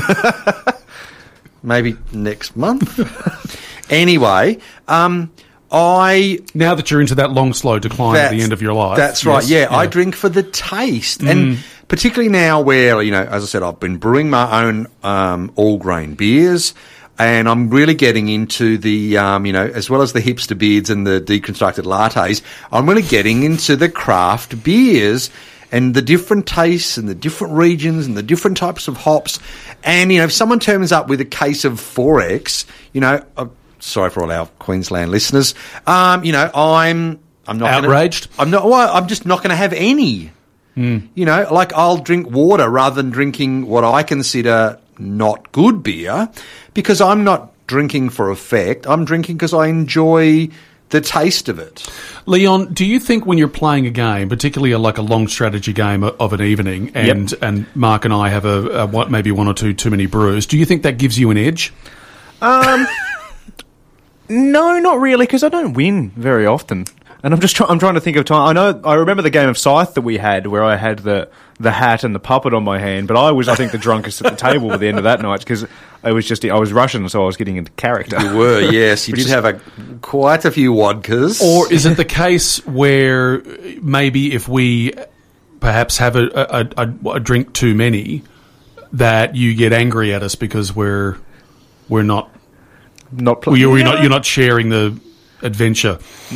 Maybe next month. Anyway, um, I...
Now that you're into that long, slow decline at the end of your life.
That's right,
yes,
yeah, I drink for the taste. Mm. And particularly now where, you know, as I said, I've been brewing my own um, all-grain beers, and I'm really getting into the, um, you know, as well as the hipster beards and the deconstructed lattes, I'm really getting into the craft beers and the different tastes and the different regions and the different types of hops. And, you know, if someone turns up with a case of four X, you know, uh, sorry for all our Queensland listeners, um, you know, I'm I'm not
outraged.
Gonna, I'm not. Well, I'm just not going to have any. Mm. You know, like I'll drink water rather than drinking what I consider not good beer, because I'm not drinking for effect. I'm drinking because I enjoy the taste of it.
Leon, do you think when you're playing a game, particularly a, like a long strategy game of an evening, and yep. and Mark and I have a, a what maybe one or two too many brews, do you think that gives you an edge?
Um, no, not really, because I don't win very often. And I'm just try- I'm trying to think of time. I know I remember the game of Scythe that we had, where I had the the hat and the puppet on my hand, but I was I think the drunkest at the table at the end of that night, because I was just I was Russian, so I was getting into character.
You were, yes. You did have a quite a few vodkas.
Or is it the case where maybe if we perhaps have a, a, a, a drink too many, that you get angry at us because we're we're not
not
pl- you're, yeah. you're not you're not sharing the adventure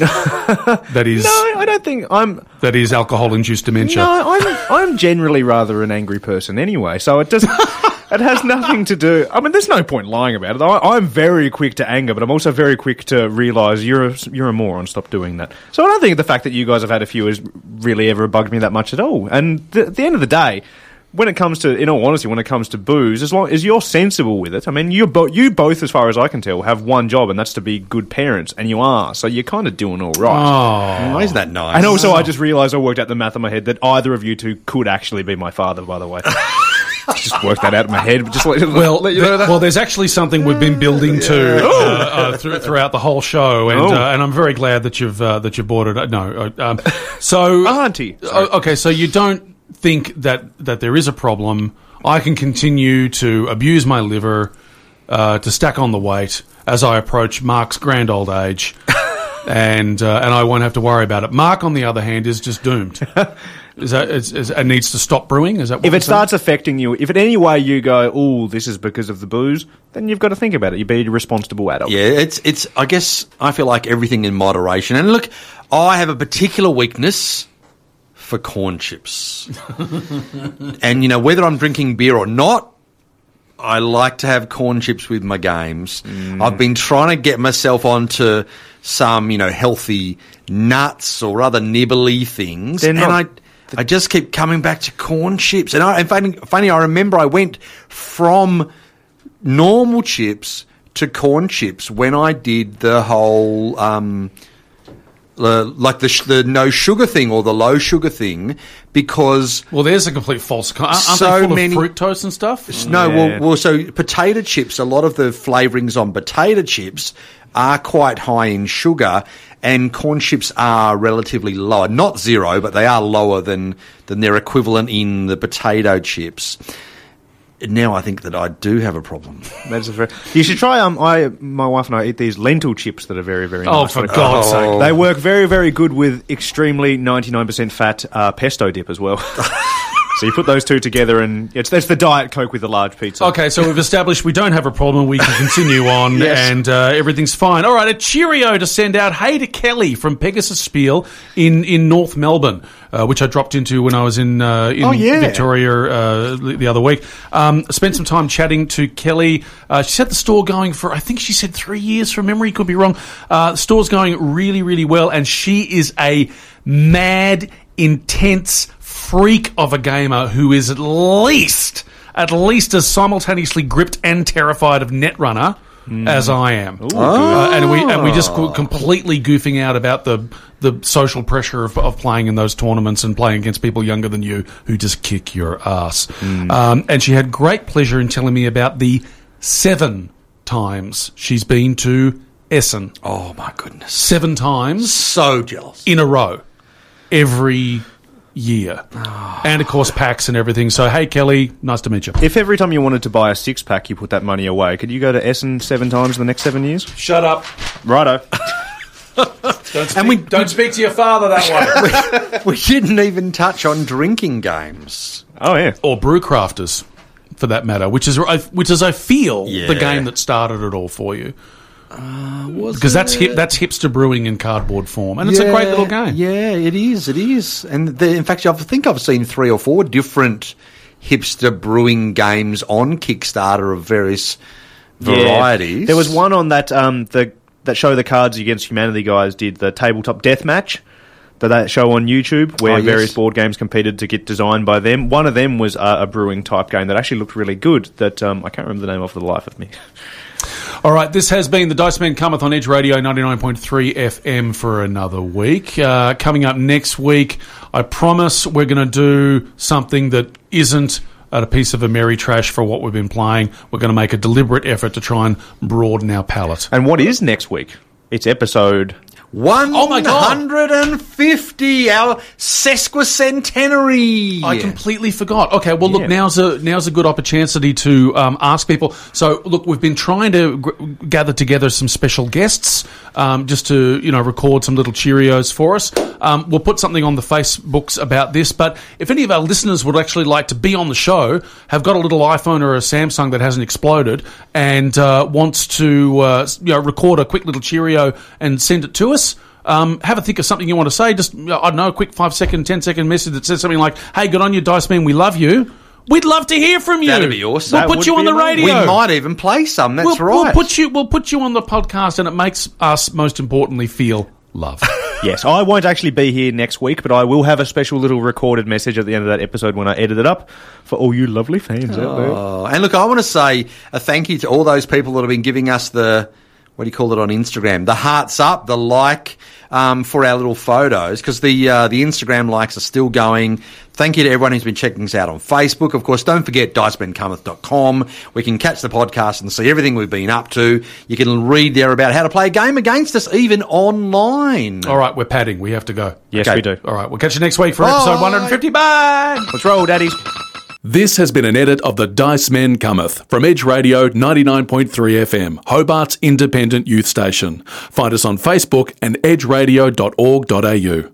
that is
no I don't think I'm
that is alcohol induced dementia.
No, I'm I'm generally rather an angry person anyway, so it doesn't it has nothing to do. I mean, there's no point lying about it. I, I'm very quick to anger, but I'm also very quick to realise you're a, you're a moron. Stop doing that. So I don't think the fact that you guys have had a few has really ever bugged me that much at all. And th- at the end of the day, when it comes to, in all honesty, when it comes to booze, as long as you're sensible with it, I mean, you bo- you both, as far as I can tell, have one job, and that's to be good parents, and you are, so you're kind of doing all right.
Oh, isn't that nice?
And also, oh. I just realised I worked out the math in my head that either of you two could actually be my father, by the way. Just worked that out in my head. Just let,
well,
let you know that.
Well, there's actually something we've been building to uh, uh, th- throughout the whole show, and
oh.
uh, and I'm very glad that you've uh, that you bought it. No, uh, um, so
auntie.
Uh, okay, so you don't think that that there is a problem. I can continue to abuse my liver, uh, to stack on the weight as I approach Mark's grand old age, and uh, and I won't have to worry about it. Mark, on the other hand, is just doomed. Is that is, is, it needs to stop brewing? Is that what
if it
saying?
starts affecting you? If in any way you go, "Oh, this is because of the booze," then you've got to think about it. You be a responsible adult.
Yeah, it's it's. I guess I feel like everything in moderation. And look, I have a particular weakness for corn chips. And, you know, whether I'm drinking beer or not, I like to have corn chips with my games. Mm. I've been trying to get myself onto some, you know, healthy nuts or other nibbly things.
They're
and
not,
I the, I just keep coming back to corn chips. And I, and funny, funny, I remember I went from normal chips to corn chips when I did the whole... Um, Uh, like the sh- the no sugar thing or the low sugar thing, because
well, there's a complete false. Aren't
so
they full
many
of fructose and stuff?
No,
yeah.
well, well, so potato chips. A lot of the flavourings on potato chips are quite high in sugar, and corn chips are relatively lower. Not zero, but they are lower than than their equivalent in the potato chips. Now I think that I do have a problem.
That's a very. You should try. Um, I my wife and I eat these lentil chips that are very very.
Oh,
nice.
for God's
oh.
sake!
They work very very good with extremely ninety-nine percent fat uh, pesto dip as well. So you put those two together, and it's that's the Diet Coke with the large pizza.
Okay, so we've established we don't have a problem. We can continue on,
Yes.
and uh, everything's fine. All right, a cheerio to send out. Hey to Kelly from Pegasus Spiel in, in North Melbourne, uh, which I dropped into when I was in uh, in
Oh, yeah.
Victoria uh, the other week. Um, spent some time chatting to Kelly. Uh, she's had the store going for, I think she said three years from memory. Could be wrong. Uh, the store's going really, really well, and she is a mad, intense freak of a gamer who is at least at least as simultaneously gripped and terrified of Netrunner mm. as I am. Uh, and we and we just go- completely goofing out about the the social pressure of, of playing in those tournaments and playing against people younger than you who just kick your ass. Mm. Um, and she had great pleasure in telling me about the seven times she's been to Essen.
Oh my goodness!
Seven times,
so jealous
in a row. every year. And, of course, packs and everything. So, hey, Kelly, nice to meet you.
If every time you wanted to buy a six-pack, you put that money away, could you go to Essen seven times in the next seven years?
Shut up.
Righto.
Don't speak,
And we-
don't speak to your father that way.
We didn't even touch on drinking games.
Oh, yeah.
Or brew crafters, for that matter, which is, which is I feel,
Yeah.
the game that started it all for you.
Uh, was
Because that's
it?
hip, that's hipster brewing in cardboard form, and it's a great
Yeah,
little game.
Yeah, it is. It is. And the, in fact, I think I've seen three or four different hipster brewing games on Kickstarter of various varieties.
Yeah. There was one on that um the that show the Cards Against Humanity guys did, the tabletop death match. That, that show on YouTube where
Oh, yes.
various board games competed to get designed by them. One of them was uh, a brewing type game that actually looked really good. That um, I can't remember the name off the life of me.
All right, this has been the Dice Men Cometh on Edge Radio ninety-nine point three F M for another week. Uh, coming up next week, I promise we're going to do something that isn't a piece of Ameritrash for what we've been playing. We're going to make a deliberate effort to try and broaden our palette.
And what is next week? It's episode...
one
Oh my God.
hundred fifty, our sesquicentenary.
I completely forgot. Okay, well, look,
Yeah.
now's a now's a good opportunity to um, ask people. So, look, we've been trying to g- gather together some special guests, um, just to you know record some little Cheerios for us. Um, we'll put something on the Facebooks about this. But if any of our listeners would actually like to be on the show, have got a little iPhone or a Samsung that hasn't exploded, and uh, wants to uh, you know record a quick little Cheerio and send it to us. Um, have a think of something you want to say. Just, I don't know, a quick five second, ten second message that says something like, hey, good on you, Dice Man, we love you. We'd love to hear from you.
That'd be awesome.
We'll
That
put
would
you on
be
the
amazing.
radio.
We might even play some, that's
we'll,
right.
We'll put you, we'll put you on the podcast, and it makes us, most importantly, feel loved.
Yes, I won't actually be here next week, but I will have a special little recorded message at the end of that episode when I edit it up for all you lovely fans out there.
Oh, and look, I want to say a thank you to all those people that have been giving us the, what do you call it on Instagram? The hearts up, the like um, for our little photos, because the uh, the Instagram likes are still going. Thank you to everyone who's been checking us out on Facebook. Of course, don't forget dice men cometh dot com. We can catch the podcast and see everything we've been up to. You can read there about how to play a game against us, even online.
All right, we're padding. We have to go.
Yes,
Okay.
we do.
All right, we'll catch you next week for
Bye.
episode one hundred fifty. Bye!
Let's roll, daddies.
This has been an edit of the Dice Men Cometh from Edge Radio ninety-nine point three F M, Hobart's independent youth station. Find us on Facebook and edge radio dot org dot a u.